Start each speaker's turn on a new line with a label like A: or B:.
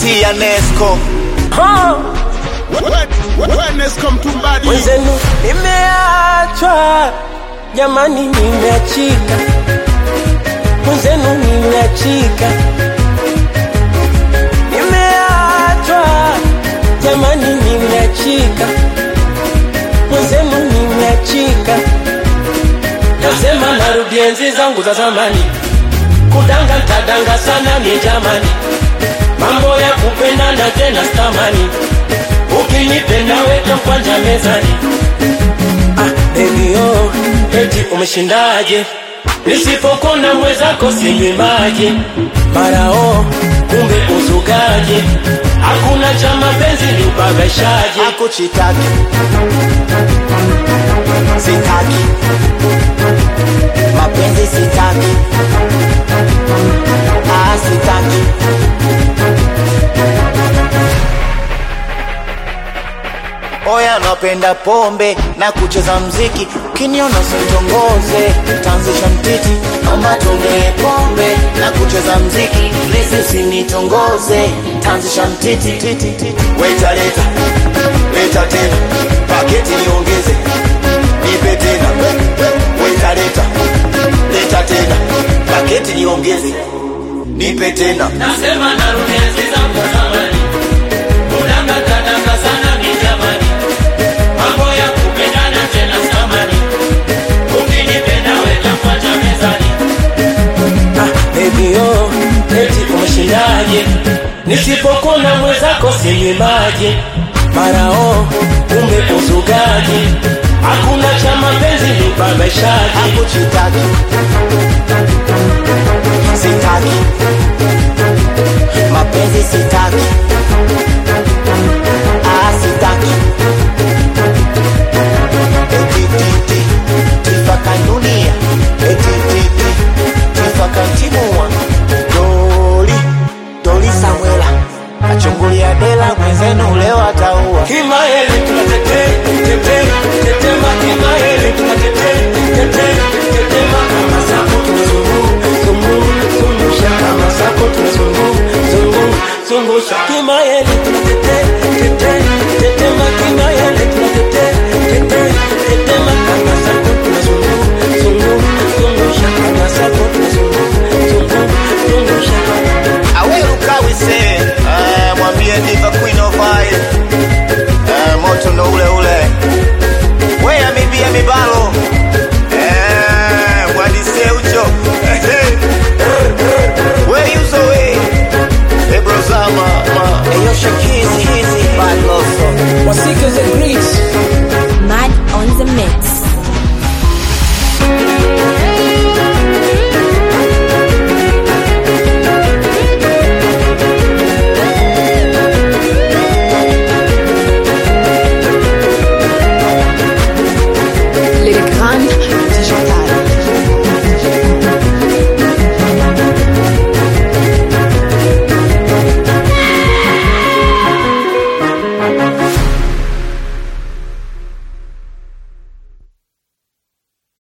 A: T ya Nesco.
B: Nesco Mtumbadi.
C: Mwenzenu nimeachwa, jamani nimeachika. Mwenzenu nimeachika. Nimeachwa, jamani nimeachika. Mwenzenu nimeachika. Nasema narudi enzi zangu za zamani. Kudanga tadanga sana ni jamani. Mambo ya kupendana tena stamani. Ukinipenda weka kwanja mezani. Baby oh, eti umeshindaje? Nisipokona mwezako sinywimaje. Mara oh, kumbe uzugaje. Hakuna cha mapenzi ni ubabaishaje.
A: Hakuchitaki, sitaki, mapenzi sitaki, sitaki. Oya napenda pombe na kucheza mziki. Ukiniona usitongoze, tanzisha mtiti. Mama tongee pombe na kucheza mziki. Lezi usinitongoze, tanzisha mtiti. Weta leta, leta tena, paketi niongeze, nipe tena. Weta leta, leta tena, paketi niongeze, nipe tena.
C: Nasema narudi enzi zangu za zamani. Kudanga tadanga sana ni jamani. Mambo ya kupendana tena stamani. Ukinipenda weka kwanja mezani. Baby oh, eti umeshindaje? Nisipokona mwezako sinywimaje. Mara oh, kumbe uzugaje. Hakuna cha mapenzi ni ubabaishaje.
A: Hakuchitaki, sitaki, mapenzi sitaki,